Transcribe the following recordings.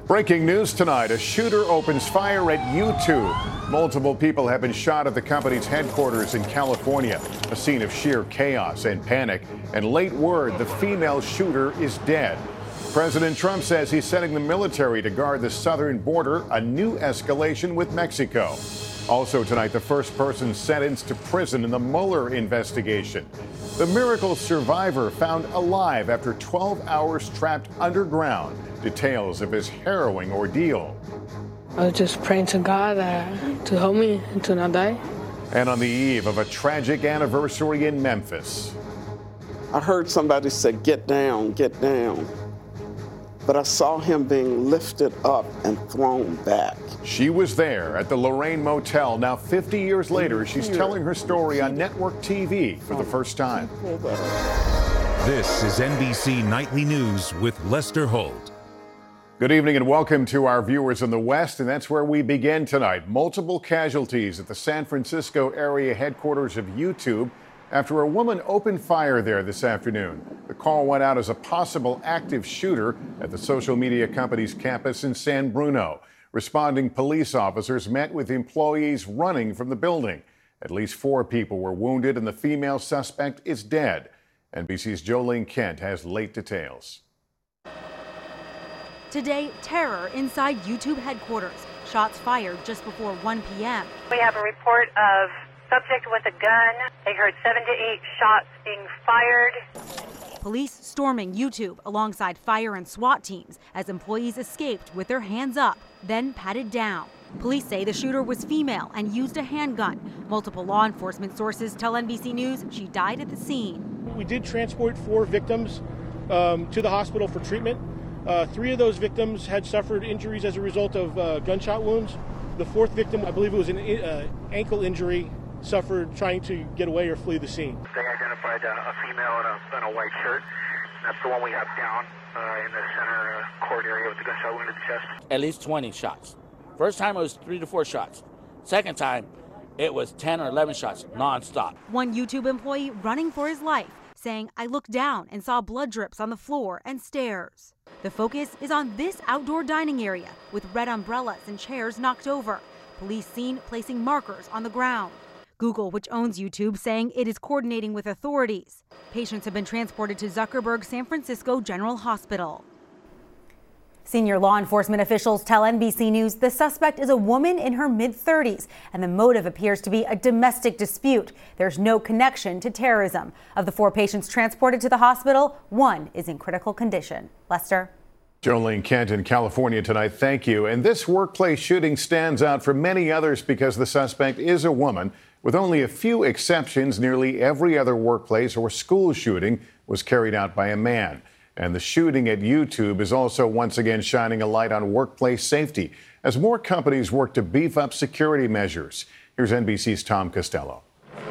Breaking news tonight, a shooter opens fire at YouTube. Multiple people have been shot at the company's headquarters in California, a scene of sheer chaos and panic. And late word, the female shooter is dead. President Trump says he's sending the military to guard the southern border, a new escalation with Mexico. Also tonight, the first person sentenced to prison in the Mueller investigation. The miracle survivor found alive after 12 hours trapped underground. Details of his harrowing ordeal. I was just praying to God to help me and to not die. And on the eve of a tragic anniversary in Memphis. I heard somebody say, "Get down, get down." But I saw him being lifted up and thrown back. She was there at the Lorraine Motel. Now, 50 years later, she's telling her story on network TV for the first time. This is NBC Nightly News with Lester Holt. Good evening and welcome to our viewers in the West, and that's where we begin tonight. Multiple casualties at the San Francisco area headquarters of YouTube after a woman opened fire there this afternoon. The call went out as a possible active shooter at the social media company's campus in San Bruno. Responding police officers met with employees running from the building. At least 4 people were wounded and the female suspect is dead. NBC's Jolene Kent has late details. Today, terror inside YouTube headquarters. Shots fired just before 1 p.m. We have a report of subject with a gun. They heard 7 to 8 shots being fired. Police storming YouTube alongside fire and SWAT teams as employees escaped with their hands up, then patted down. Police say the shooter was female and used a handgun. Multiple law enforcement sources tell NBC News she died at the scene. We did transport 4 victims to the hospital for treatment. 3 of those victims had suffered injuries as a result of gunshot wounds. The 4th victim, I believe it was an ankle injury, suffered trying to get away or flee the scene. They identified a female in a white shirt. That's the one we have down in the center court area with the gunshot wound to the chest. At least 20 shots. First time it was 3 to 4 shots. Second time it was 10 or 11 shots nonstop. One YouTube employee running for his life, saying, "I looked down and saw blood drips on the floor and stairs." The focus is on this outdoor dining area with red umbrellas and chairs knocked over. Police seen placing markers on the ground. Google, which owns YouTube, saying it is coordinating with authorities. Patients have been transported to Zuckerberg San Francisco General Hospital. Senior law enforcement officials tell NBC News the suspect is a woman in her mid-30s, and the motive appears to be a domestic dispute. There's no connection to terrorism. Of the 4 patients transported to the hospital, 1 is in critical condition. Lester? Jolene Kent in California tonight, thank you. And this workplace shooting stands out from many others because the suspect is a woman. With only a few exceptions, nearly every other workplace or school shooting was carried out by a man. And the shooting at YouTube is also once again shining a light on workplace safety as more companies work to beef up security measures. Here's NBC's Tom Costello.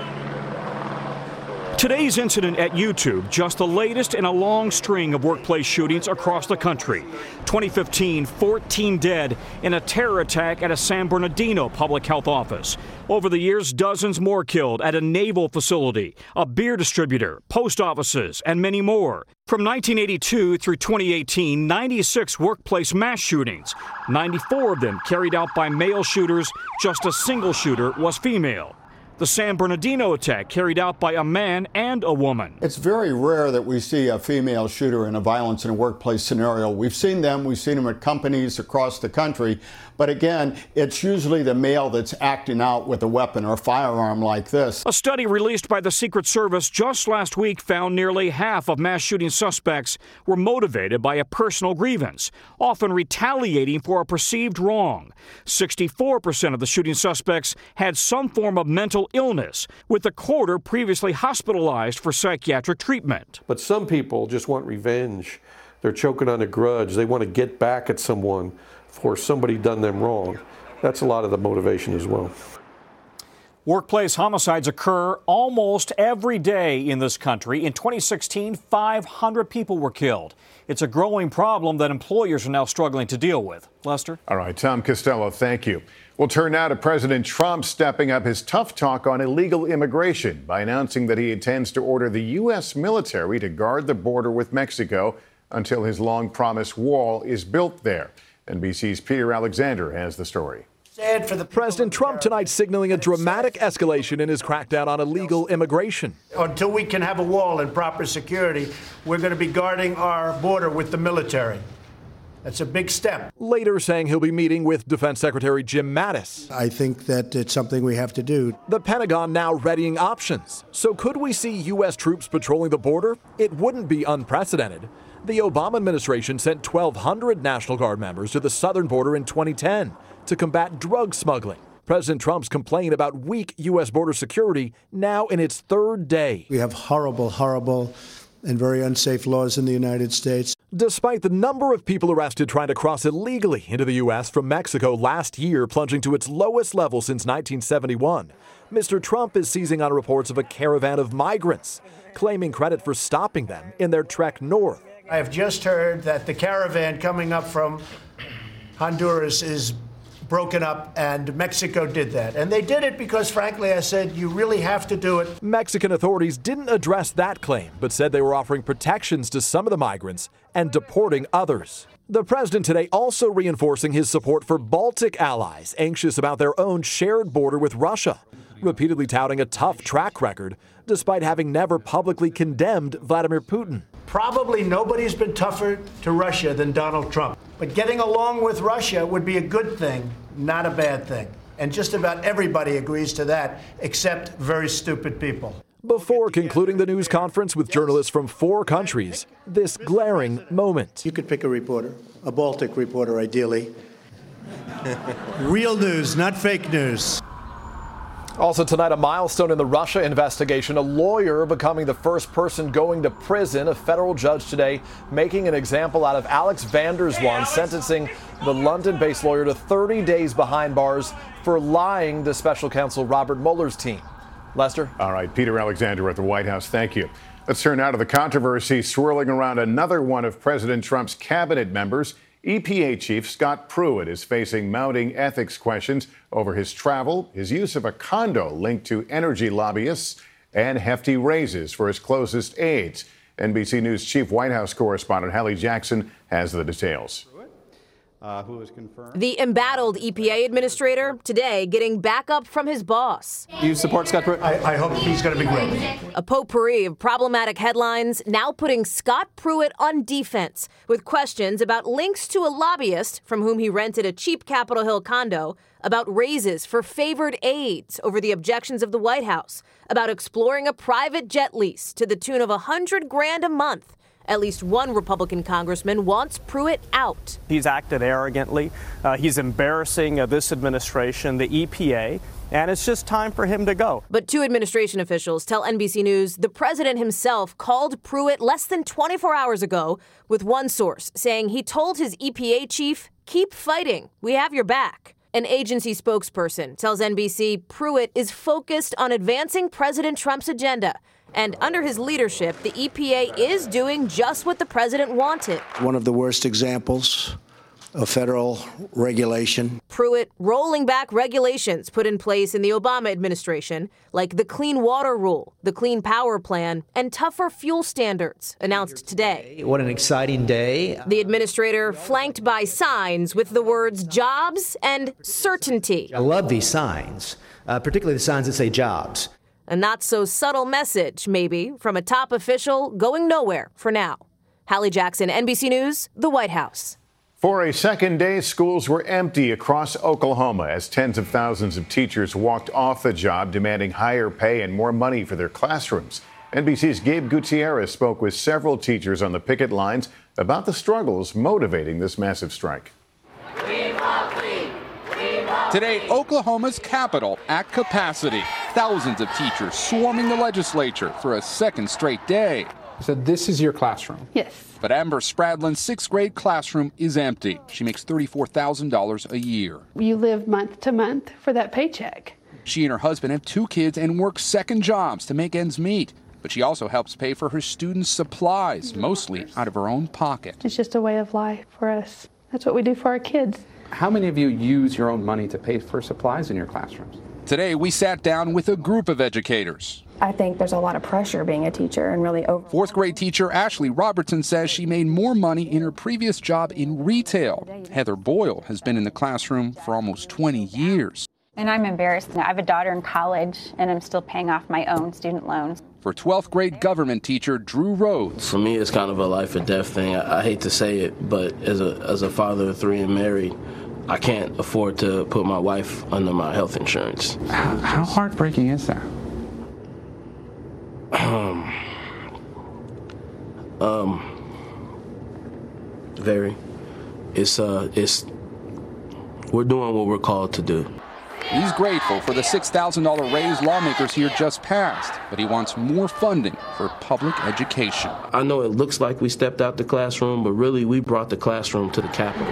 Today's incident at YouTube, just the latest in a long string of workplace shootings across the country. 2015, 14 dead in a terror attack at a San Bernardino public health office. Over the years, dozens more killed at a naval facility, a beer distributor, post offices, and many more. From 1982 through 2018, 96 workplace mass shootings. 94 of them carried out by male shooters. Just a single shooter was female. The San Bernardino attack carried out by a man and a woman. It's very rare that we see a female shooter in a violence in a workplace scenario. We've seen them at companies across the country. But again, it's usually the male that's acting out with a weapon or a firearm like this. A study released by the Secret Service just last week found nearly half of mass shooting suspects were motivated by a personal grievance, often retaliating for a perceived wrong. 64% of the shooting suspects had some form of mental illness, with a quarter previously hospitalized for psychiatric treatment. But some people just want revenge. They're choking on a grudge. They want to get back at someone for somebody done them wrong. That's a lot of the motivation as well. Workplace homicides occur almost every day in this country. In 2016, 500 people were killed. It's a growing problem that employers are now struggling to deal with. Lester? All right, Tom Costello, thank you. We'll turn now to President Trump stepping up his tough talk on illegal immigration by announcing that he intends to order the U.S. military to guard the border with Mexico until his long-promised wall is built there. NBC's Peter Alexander has the story. President Trump tonight signaling a dramatic escalation in his crackdown on illegal immigration. Until we can have a wall and proper security, we're going to be guarding our border with the military. That's a big step. Later saying he'll be meeting with Defense Secretary Jim Mattis. I think that it's something we have to do. The Pentagon now readying options. So could we see U.S. troops patrolling the border? It wouldn't be unprecedented. The Obama administration sent 1,200 National Guard members to the southern border in 2010 to combat drug smuggling. President Trump's complaint about weak U.S. border security now in its third day. We have horrible, and very unsafe laws in the United States. Despite the number of people arrested trying to cross illegally into the U.S. from Mexico last year plunging to its lowest level since 1971, Mr. Trump is seizing on reports of a caravan of migrants, claiming credit for stopping them in their trek north. I have just heard that the caravan coming up from Honduras is broken up, and Mexico did that. And they did it because, frankly, I said, you really have to do it. Mexican authorities didn't address that claim, but said they were offering protections to some of the migrants and deporting others. The president today also reinforcing his support for Baltic allies, anxious about their own shared border with Russia, repeatedly touting a tough track record, despite having never publicly condemned Vladimir Putin. Probably nobody's been tougher to Russia than Donald Trump. But getting along with Russia would be a good thing, not a bad thing. And just about everybody agrees to that, except very stupid people. Before concluding the news conference with journalists from 4 countries, this glaring moment. You could pick a reporter, a Baltic reporter, ideally. Real news, not fake news. Also tonight, a milestone in the Russia investigation, a lawyer becoming the first person going to prison. A federal judge today making an example out of Alex van der Zwaan, sentencing the London-based lawyer to 30 days behind bars for lying to special counsel Robert Mueller's team. Lester? All right, Peter Alexander at the White House, thank you. Let's turn now to the controversy swirling around another one of President Trump's cabinet members. EPA Chief Scott Pruitt is facing mounting ethics questions over his travel, his use of a condo linked to energy lobbyists, and hefty raises for his closest aides. NBC News Chief White House correspondent Hallie Jackson has the details. Who is confirmed. The embattled EPA administrator today getting backup from his boss. Do you support Scott Pruitt? I hope he's going to be great. A potpourri of problematic headlines now putting Scott Pruitt on defense with questions about links to a lobbyist from whom he rented a cheap Capitol Hill condo, about raises for favored aides over the objections of the White House, about exploring a private jet lease to the tune of $100,000 a month. At least one Republican congressman wants Pruitt out. He's acted arrogantly. He's embarrassing this administration, the EPA, and it's just time for him to go. But 2 administration officials tell NBC News the president himself called Pruitt less than 24 hours ago, with one source saying he told his EPA chief, "Keep fighting. We have your back." An agency spokesperson tells NBC Pruitt is focused on advancing President Trump's agenda. And under his leadership, the EPA is doing just what the president wanted. One of the worst examples of federal regulation. Pruitt rolling back regulations put in place in the Obama administration, like the Clean Water Rule, the Clean Power Plan, and tougher fuel standards, announced today. What an exciting day. The administrator flanked by signs with the words jobs and certainty. I love these signs, particularly the signs that say jobs. A not-so-subtle message, maybe, from a top official going nowhere for now. Hallie Jackson, NBC News, the White House. For a second day, schools were empty across Oklahoma as tens of thousands of teachers walked off the job, demanding higher pay and more money for their classrooms. NBC's Gabe Gutierrez spoke with several teachers on the picket lines about the struggles motivating this massive strike. Today, Oklahoma's capital at capacity. Thousands of teachers swarming the legislature for a second straight day. So this is your classroom? Yes. But Amber Spradlin's 6th grade classroom is empty. She makes $34,000 a year. You live month to month for that paycheck. She and her husband have 2 kids and work second jobs to make ends meet. But she also helps pay for her students' supplies, mostly out of her own pocket. It's just a way of life for us. That's what we do for our kids. How many of you use your own money to pay for supplies in your classrooms? Today, we sat down with a group of educators. I think there's a lot of pressure being a teacher and really over. Fourth grade teacher Ashley Robertson says she made more money in her previous job in retail. Heather Boyle has been in the classroom for almost 20 years. And I'm embarrassed. I have a daughter in college, and I'm still paying off my own student loans. For 12th grade government teacher Drew Rhodes. For me, it's kind of a life or death thing. I hate to say it, but as a father of 3 and married, I can't afford to put my wife under my health insurance. How heartbreaking is that? Very. It's we're doing what we're called to do. He's grateful for the $6,000 raise lawmakers here just passed, but he wants more funding for public education. I know it looks like we stepped out the classroom, but really we brought the classroom to the Capitol.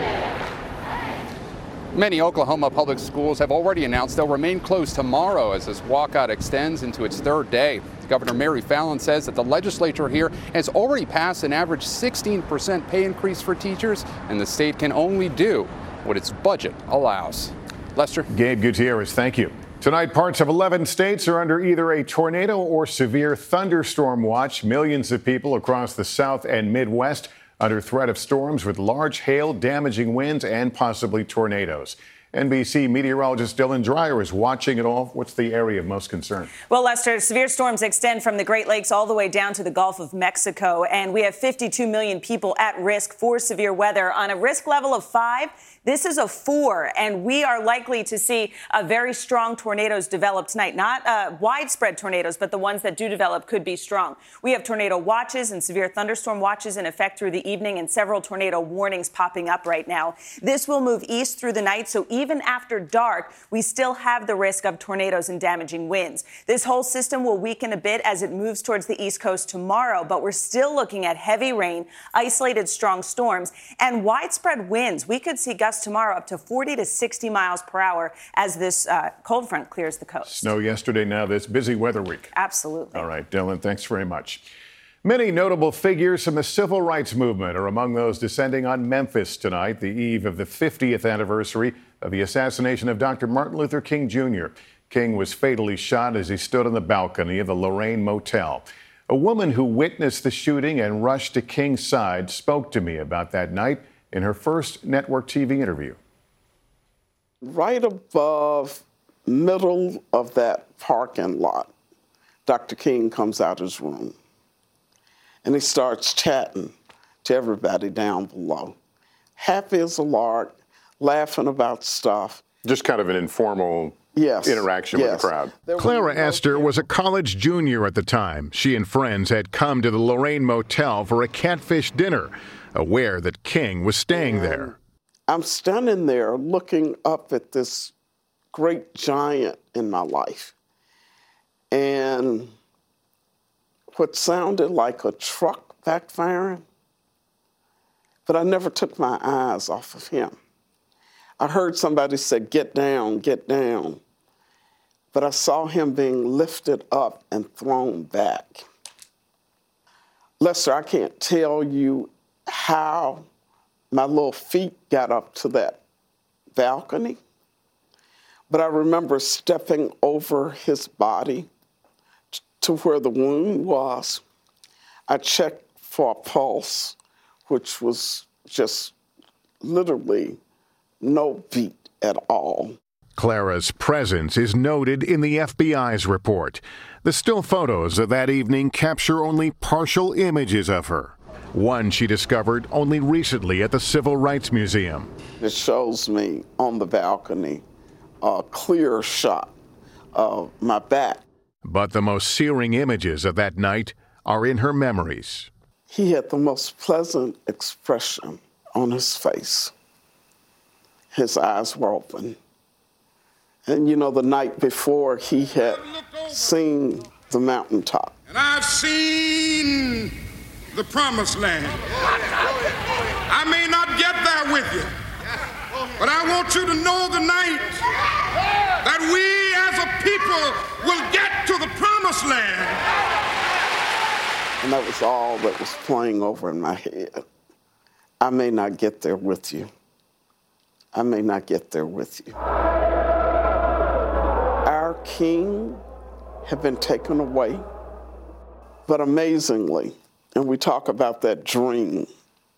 Many Oklahoma public schools have already announced they'll remain closed tomorrow as this walkout extends into its 3rd day. Governor Mary Fallin says that the legislature here has already passed an average 16% pay increase for teachers, and the state can only do what its budget allows. Lester. Gabe Gutierrez, thank you. Tonight, parts of 11 states are under either a tornado or severe thunderstorm watch. Millions of people across the South and Midwest under threat of storms with large hail, damaging winds, and possibly tornadoes. NBC meteorologist Dylan Dreyer is watching it all. What's the area of most concern? Well, Lester, severe storms extend from the Great Lakes all the way down to the Gulf of Mexico, and we have 52 million people at risk for severe weather. On a risk level of 5, this is a 4, and we are likely to see very strong tornadoes develop tonight. Not widespread tornadoes, but the ones that do develop could be strong. We have tornado watches and severe thunderstorm watches in effect through the evening, and several tornado warnings popping up right now. This will move east through the night, so even after dark, we still have the risk of tornadoes and damaging winds. This whole system will weaken a bit as it moves towards the East Coast tomorrow, but we're still looking at heavy rain, isolated strong storms, and widespread winds. We could see gusts tomorrow up to 40 to 60 miles per hour as this cold front clears the coast. Snow yesterday, now this busy weather week. Absolutely. All right, Dylan, thanks very much. Many notable figures from the civil rights movement are among those descending on Memphis tonight, the eve of the 50th anniversary of the assassination of Dr. Martin Luther King Jr. King was fatally shot as he stood on the balcony of the Lorraine Motel. A woman who witnessed the shooting and rushed to King's side spoke to me about that night in her first network TV interview. Right above middle of that parking lot, Dr. King comes out his room and he starts chatting to everybody down below. Happy as a lark, laughing about stuff. Just kind of an informal interaction with the crowd. Clara Esther was a college junior at the time. She and friends had come to the Lorraine Motel for a catfish dinner, aware that King was staying there. I'm standing there looking up at this great giant in my life. And what sounded like a truck backfiring, but I never took my eyes off of him. I heard somebody say, "Get down, get down." But I saw him being lifted up and thrown back. Lester, I can't tell you how my little feet got up to that balcony, but I remember stepping over his body to where the wound was. I checked for a pulse, which was just literally no beat at all. Clara's presence is noted in the FBI's report. The still photos of that evening capture only partial images of her. One she discovered only recently at the Civil Rights Museum. It shows me on the balcony a clear shot of my back. But the most searing images of that night are in her memories. He had the most pleasant expression on his face. His eyes were open. And you know, the night before, he had seen the mountaintop. And I've seen the promised land. I may not get there with you, but I want you to know tonight that we as a people will get to the promised land. And that was all that was playing over in my head. I may not get there with you. I may not get there with you. Our King have been taken away. But amazingly, and we talk about that dream,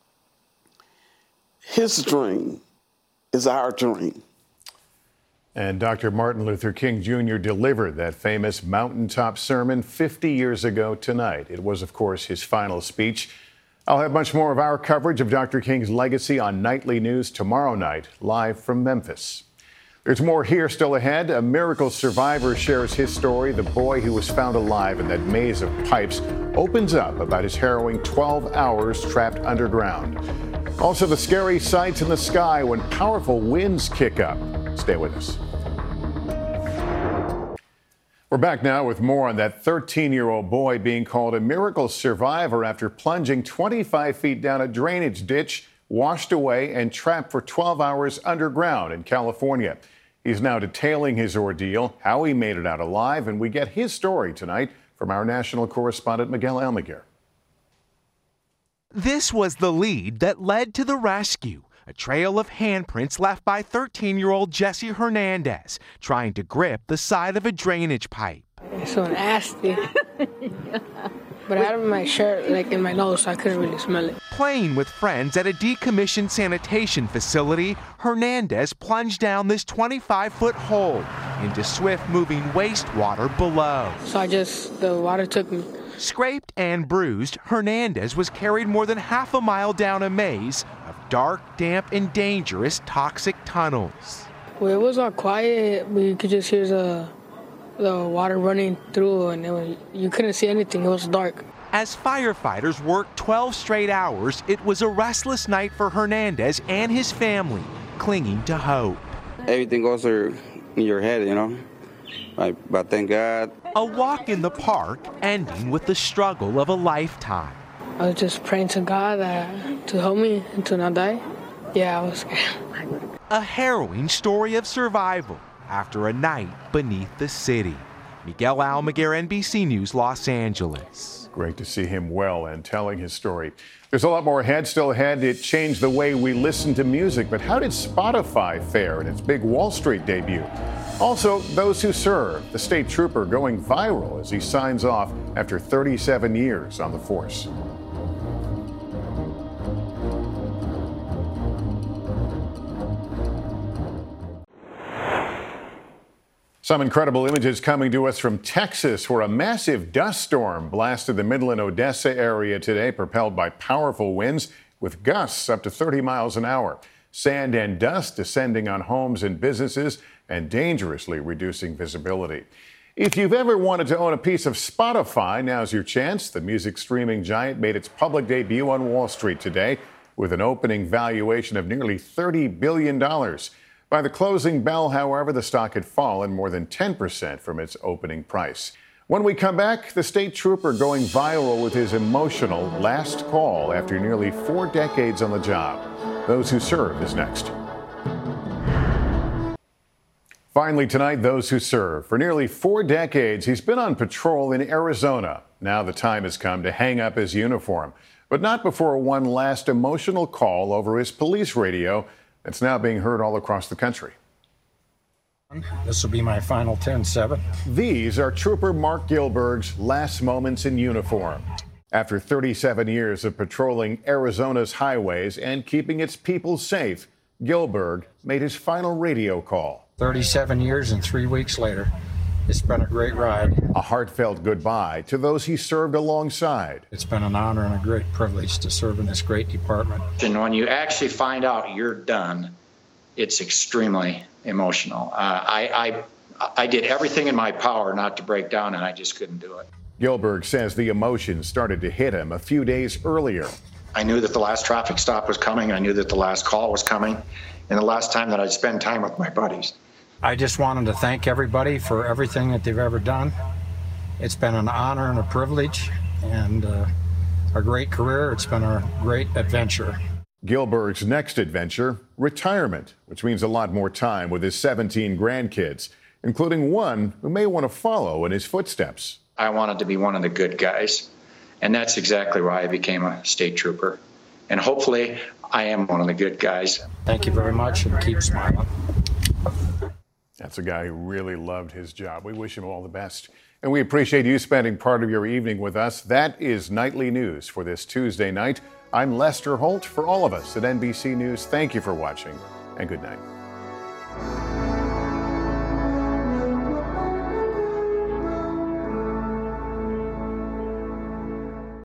his dream is our dream. And Dr. Martin Luther King Jr. delivered that famous mountaintop sermon 50 years ago tonight. It was, of course, his final speech. I'll have much more of our coverage of Dr. King's legacy on Nightly News tomorrow night, live from Memphis. There's more here still ahead. A miracle survivor shares his story. The boy who was found alive in that maze of pipes opens up about his harrowing 12 hours trapped underground. Also, the scary sights in the sky when powerful winds kick up. Stay with us. We're back now with more on that 13-year-old boy being called a miracle survivor after plunging 25 feet down a drainage ditch, washed away and trapped for 12 hours underground in California. He's now detailing his ordeal, how he made it out alive, and we get his story tonight from our national correspondent Miguel Almaguer. This was the lead that led to the rescue. A trail of handprints left by 13-year-old Jesse Hernandez trying to grip the side of a drainage pipe. It's so nasty. But I had my shirt like in my nose, so I couldn't really smell it. Playing with friends at a decommissioned sanitation facility, Hernandez plunged down this 25-foot hole into swift-moving wastewater below. So the water took me. Scraped and bruised, Hernandez was carried more than half a mile down a maze of dark, damp, and dangerous toxic tunnels. Well, it was all quiet. We could just hear the water running through, and you couldn't see anything. It was dark. As firefighters worked 12 straight hours, it was a restless night for Hernandez and his family, clinging to hope. Everything goes through your head, you know. But thank God. A walk in the park ending with the struggle of a lifetime. I was just praying to God to help me and to not die. Yeah, I was scared. A harrowing story of survival after a night beneath the city. Miguel Almaguer, NBC News, Los Angeles. Great to see him well and telling his story. There's a lot more still ahead. It changed the way we listen to music, but how did Spotify fare in its big Wall Street debut? Also, those who serve, the state trooper going viral as he signs off after 37 years on the force. Some incredible images coming to us from Texas, where a massive dust storm blasted the Midland, Odessa area today, propelled by powerful winds with gusts up to 30 miles an hour. Sand and dust descending on homes and businesses and dangerously reducing visibility. If you've ever wanted to own a piece of Spotify, now's your chance. The music streaming giant made its public debut on Wall Street today with an opening valuation of nearly $30 billion. By the closing bell, however, the stock had fallen more than 10% from its opening price. When we come back, the state trooper going viral with his emotional last call after nearly 4 decades on the job. Those Who Serve is next. Finally tonight, Those Who Serve. For nearly 4 decades, he's been on patrol in Arizona. Now the time has come to hang up his uniform, but not before one last emotional call over his police radio that's now being heard all across the country. This will be my final 10-7. These are Trooper Mark Gilberg's last moments in uniform. After 37 years of patrolling Arizona's highways and keeping its people safe, Gilberg made his final radio call. 37 years and 3 weeks later. It's been a great ride. A heartfelt goodbye to those he served alongside. It's been an honor and a great privilege to serve in this great department. And when you actually find out you're done, it's extremely emotional. I did everything in my power not to break down, and I just couldn't do it. Gilberg says the emotions started to hit him a few days earlier. I knew that the last traffic stop was coming. I knew that the last call was coming, and the last time that I'd spend time with my buddies. I just wanted to thank everybody for everything that they've ever done. It's been an honor and a privilege and a great career. It's been a great adventure. Gilberg's next adventure, retirement, which means a lot more time with his 17 grandkids, including one who may want to follow in his footsteps. I wanted to be one of the good guys, and that's exactly why I became a state trooper. And hopefully I am one of the good guys. Thank you very much, and keep smiling. That's a guy who really loved his job. We wish him all the best. And we appreciate you spending part of your evening with us. That is Nightly News for this Tuesday night. I'm Lester Holt. For all of us at NBC News, thank you for watching and good night.